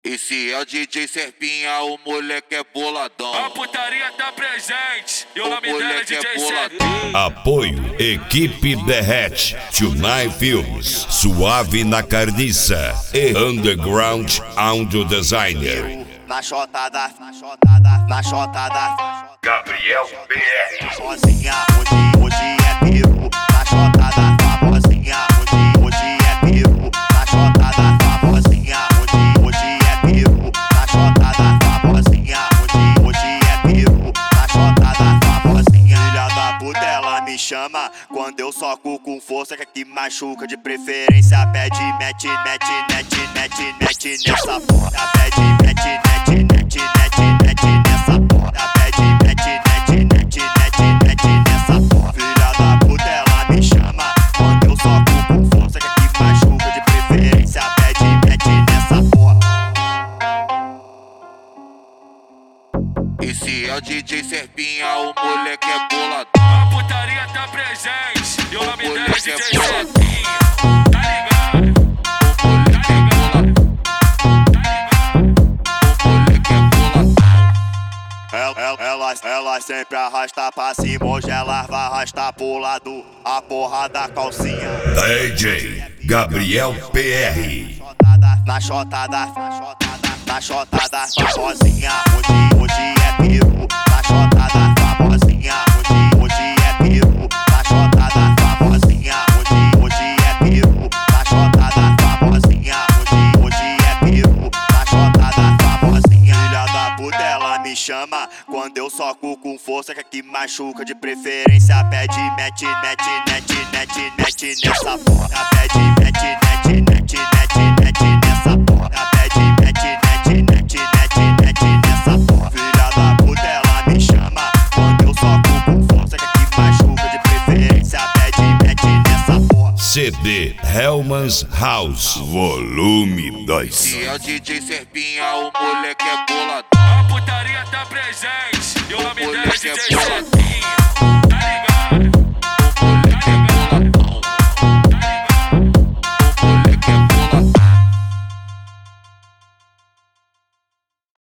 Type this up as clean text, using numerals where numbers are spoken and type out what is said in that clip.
Esse é o DJ Serpinha, o moleque é boladão. A putaria tá presente e o nome dela é moleque DJ é boladão. Serpinha. Apoio Equipe Derrete, Tonight Films, Suave na Carniça e Underground Audio Designer. Na chotada, Gabriel BR. sozinha, hoje é peru. Na chotada, famosinha, hoje é peru. Na chotada, famosinha, hoje é peru. Na chotada, famosinha, hoje é peru. Na chotada, famosinha. Filha da puta, ela me chama quando eu soco com força que machuca. De preferência, pede, mete nessa porra. Pede, mete nessa porra. Pede, mete nessa porra. Filha da puta, ela me chama quando eu soco com força que machuca. De preferência, pede, mete nessa porra. Esse é o DJ Serpinha, o moleque é boladão. A putaria tá presente e o nome dela é DJ Serpinha. Tá ligado? O moleque é boladão. O moleque é boladão. Ela sempre arrasta pra cima, hoje ela vai arrastar pro lado a porra da calcinha. DJ Gabriel PR. Na chotada, famosinha, hoje é peru. Na chotada, famosinha, hoje é peru. Na chotada, famosinha, hoje é peru. Na chotada, famosinha, hoje é peru. Na chotada, famosinha. Filha da puta, ela me chama quando eu soco com força que machuca. De preferência, pede, mete nessa porra. Pede, mete nessa porra. Pede, mete nessa porra. Filha da puta, ela me chama quando eu soco com força que machuca. De preferência, pede, mete nessa porra. CD Hellman's House, Volume 2. Esse é o DJ Serpinha, o moleque é boladão. A putaria tá presente e o nome dela é DJ Serpinha.